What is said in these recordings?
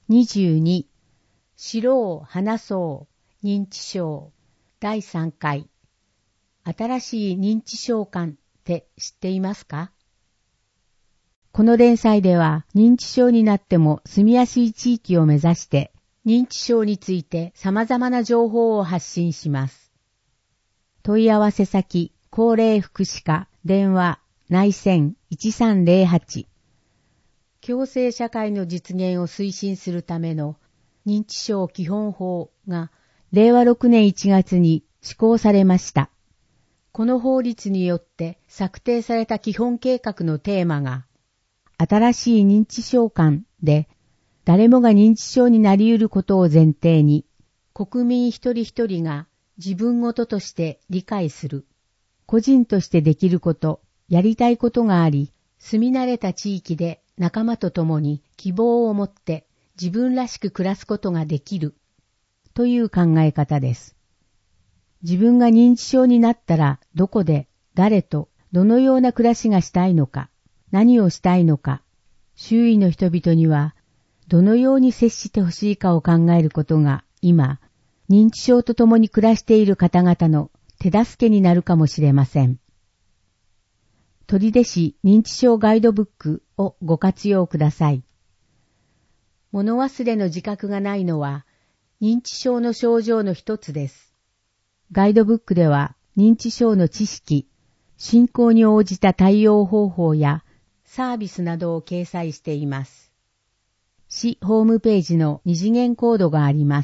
22、知ろう話そう認知症第3回。新しい認知症観って知っていますか？この連載では認知症になっても住みやすい地域を目指して認知症について様々な情報を発信します。問い合わせ先、高齢福祉課、電話、内線1308。共生社会の実現を推進するための認知症基本法が令和6年1月に施行されました。この法律によって策定された基本計画のテーマが新しい認知症観で誰もが認知症になり得ることを前提に国民一人一人が自分ごととして理解する。個人としてできること、やりたいことがあり、住み慣れた地域で仲間と共に希望を持って自分らしく暮らすことができるという考え方です。自分が認知症になったらどこで、誰と、どのような暮らしがしたいのか、何をしたいのか、周囲の人々にはどのように接してほしいかを考えることが今、認知症と共に暮らしている方々の手助けになるかもしれません。取手市認知症ガイドブックをご活用ください。物忘れの自覚がないのは認知症の症状の一つです。ガイドブックでは認知症の知識、進行に応じた対応方法やサービスなどを掲載しています。市ホームページの二次元コードがあります。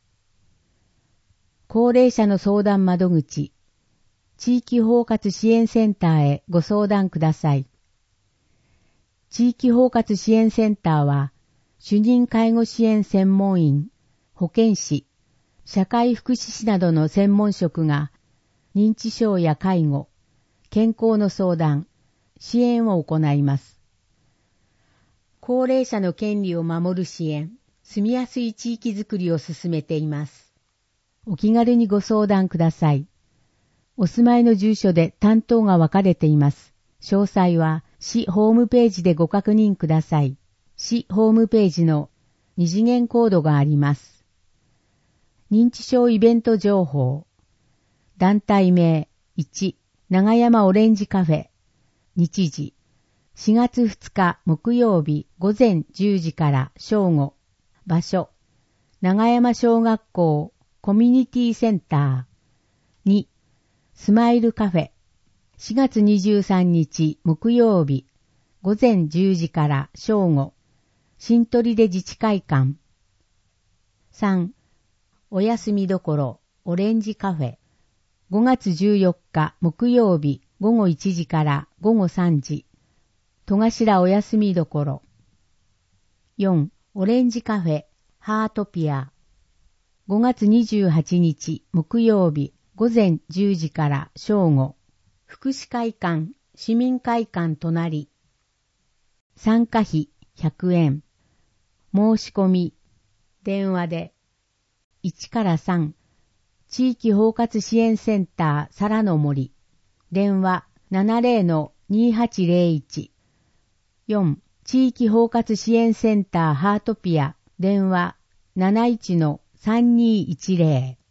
高齢者の相談窓口、地域包括支援センターへご相談ください。地域包括支援センターは、主任介護支援専門員、保健師、社会福祉士などの専門職が、認知症や介護、健康の相談、支援を行います。高齢者の権利を守る支援、住みやすい地域づくりを進めています。お気軽にご相談ください。お住まいの住所で担当が分かれています。詳細は市ホームページでご確認ください。市ホームページの二次元コードがあります。認知症イベント情報。団体名1、長山オレンジカフェ。日時。4月2日木曜日午前10時から正午。場所。長山小学校コミュニティセンター。2、スマイルカフェ。4月23日木曜日午前10時から正午。新取出自治会館。3、お休みどころオレンジカフェ。5月14日木曜日午後1時から午後3時。戸頭お休みどころ。4、オレンジカフェハートピア。5月28日木曜日午前10時から正午。福祉会館、市民会館隣。参加費100円。申し込み、電話で。1から3、地域包括支援センター皿の森。電話70-2801。4、地域包括支援センターハートピア。電話71-3210。